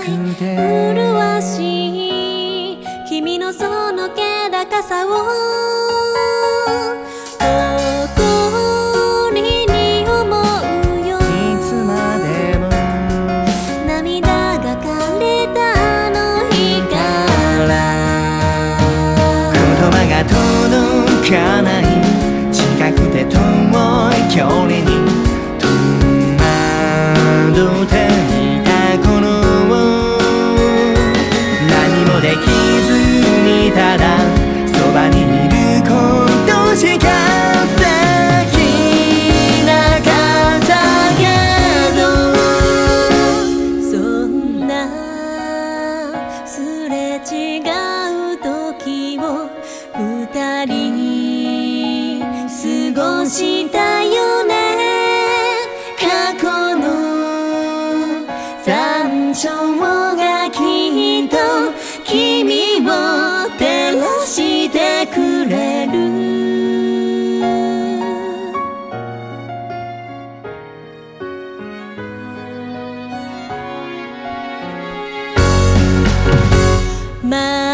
麗しい君のその気高さを誇りに思うよ。 いつまでも涙が枯れたあの日から言葉が届かない近くて遠い距離に戸惑っていた頃何もできずにただそばにいることしかできなかったけどそんなすれ違う時を二人過ごしたよね。過去の残照がきっと君を照らしてくれる。ま